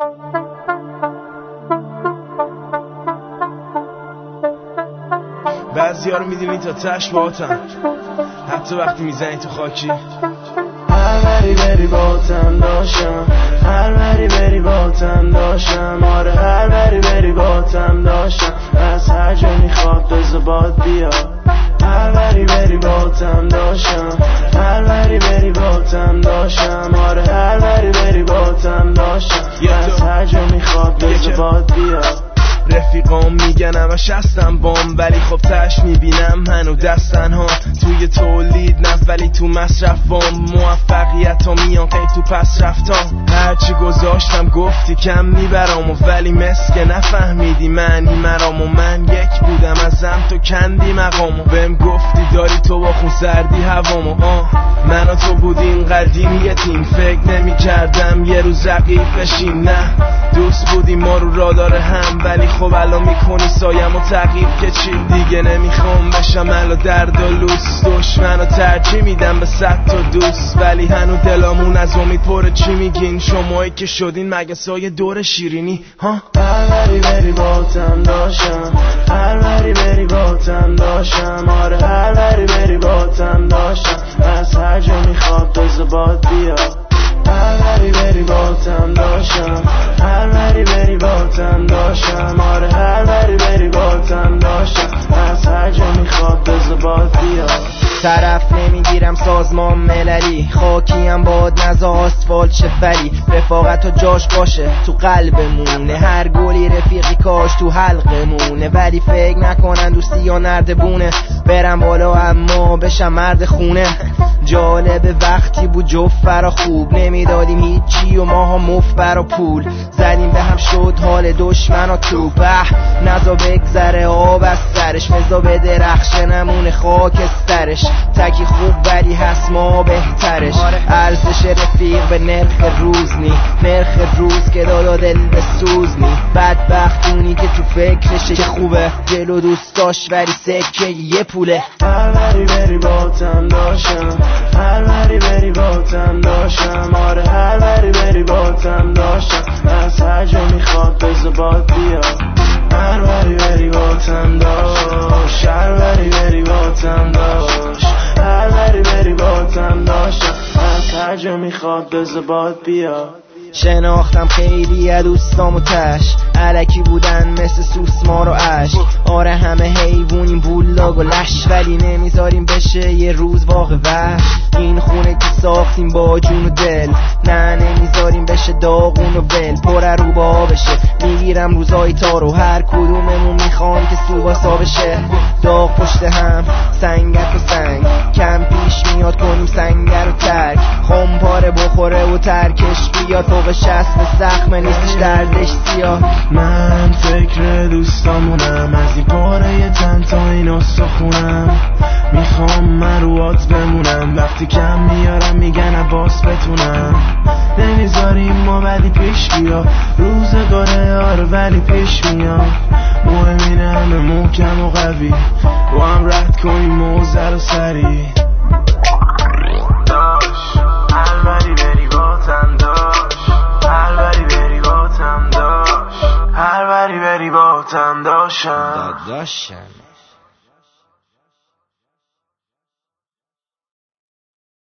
بعضی ها رو میدونی تا تش باهاتن، حتی وقتی میزنی تو خاکی. هر بری بری باتم داشتم، هر بری بری باتم داشتم، آره هر بری بری باتم داشتم، از هر جا میخواد بذار باد بیا. هر بری بری باتم داشتم، هر بری بری باتم داشتم، آره هر بری بری باتم داشتم، از هر جا میخواد بذار باد بیا. رفیقام میگن همش هستم بام، ولی خب تش میبینم هنو دستن ها توی تولید نه ولی تو مصرف وام. موفقیت ها میان قید تو پس رفتم، هرچی گذاشتم گفتی کم میبرم و ولی مسکه نفهمیدی معنی مرام و من یک بودم ازم تو کندی مقامو. بهم گفتی داری تو با خون سردی هوامو، من و تو بودیم قدیم یه تیم، فکر نمی کردم یه روز رقیب بشیم، نه دوست بودیم ما رو رادار هم، ولی خب الان میکنی سایم و تغییر که چی دیگه نمیخوام بشم الا درد و لوس. دشمن و ترجیح میدم به 100 تا دوست، ولی هنو دلامون از امید پره. چی میگین شمایی که شدین مگه سایه دور شیرینی ها؟ هر بری بری باتم داشتم، هر بری بری باتم داشتم، آره هر بری بری باتم داشتم، از هر جا میخواد بذار باد بیا. هر بری بری باتم داشتم، هر بری بری باتم داشتم، آره هر بری بری باتم داشتم، از هر جا میخواد بذار باد بیا. طرف نمیگیرم سازمان مللی، خاکیم باد نزا آسفالت شفلی، رفاقت و جاش باشه تو قلبمونه، هر گلی رفیقی کاش تو حلقمونه، ولی فکر نکنن دوستی یا نردبونه، برم بالا اما بشم مرد خونه. جالب وقتی بود جفت فرا خوب نمیدادیم هیچی و ماها مفت برا پول، زدیم به هم شد حال دشمن و تو نزا بگذره آب از سرش، فضا به درخشه نمونه خاک استرش، تکی خوب ولی هست ما بهترش، ارزش رفیق به نرخ روز نی، نرخ روز که دادا دل به سوز نی، بدبختونی که تو فکرشه که خوبه، دل و دوست داشت ولی سکه یه پوله. هر بری بری باتم داشتم، هر بری بری باتم داشتم، آره هر بری بری باتم داشتم، از هر جا میخواد بذار باد بیا. هر بری بری باتم داشت، هر بری بری باتم داشت، هر بری بری باتم داشتم، از هر جا میخواد بذار باد بیا. شناختم خیلی از دوستام و تش، علکی بودن مثل سوسمار و عشق، آره همه حیوونیم بولاگ و لش، ولی نمیذاریم بشه یه روز واقع وحش. این خونه که ساختیم با جون و دل، نه نمیذاریم بشه داغون و ول، پر رو با بشه. میگیرم روزای تارو هر کدوممون میخوام که سوباسا بشه، داغ پشت هم سنگت و سنگ، کم پیش میاد کنیم سنگر و ترک، خم پاره بخوره و ترکش بیاد فوق 60 زخم نیستش دردش سیاه. من فکر دوستامونم، از این پاره تن تا این استخونم، میخوام من رو آت بمونم، وقتی کم میارم میگن عباس بتونم، نمیذاریم ما ولی پیش بیا، روزگاره آره ولی پیش میاد، مهم اینه همه محکم و قوی با هم رد کنیم موزه رو سری. داش هر بری بری باتم داش، هر بری بری باتم داش، هر بری بری باتم داشتم.